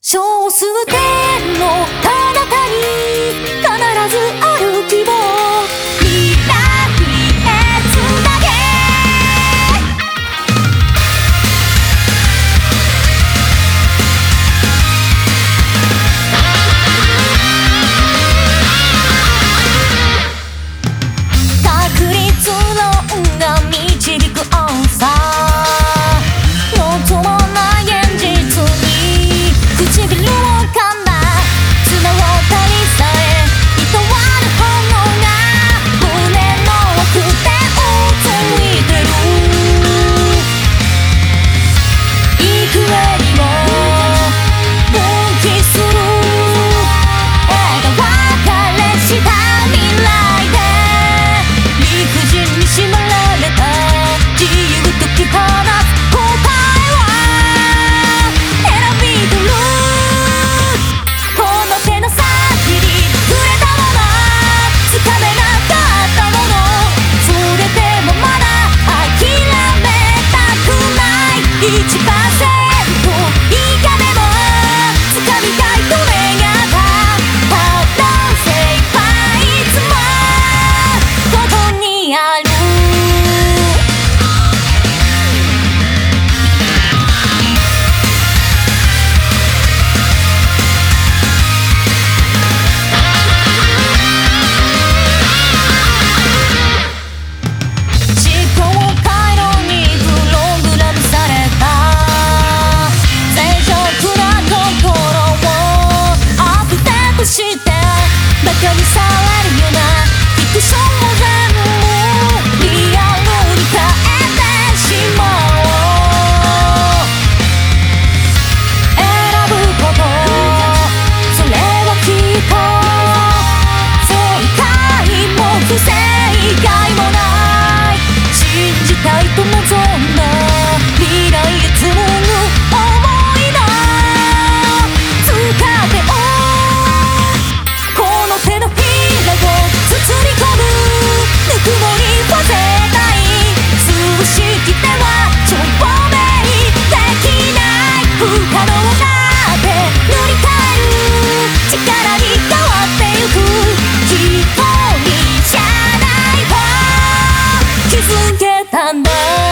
少数点の彼方に必ずある希望、未来へつなげ。確率論が導くアンサー、望もない現実に唇を噛んだ綱渡りさえいとわる炎が胸の奥でうついてる。幾重にも分岐する枝分かれした未来で理不尽に縛られた自由解き放つ答えは選び取る。この手の先に触れたまま掴めなかったもの、それでもまだ諦めたくない。1% 以下でも掴みたいと願ったただ精一杯いつもここにある。思考回路にプログラムされた脆弱な心をアップデートしてバカにされるようなフィクションを全部リアルに変えてしまおう。選ぶこと、それはきっと正解も不正解もない。信じたいと望んだ未来へ紡ぐ想いの使っておこの手のひらを包み込むぬくもりは絶対数式では証明できない。不可能だって塗り替える力に変わってゆく。一人じゃないと気づけたんだ。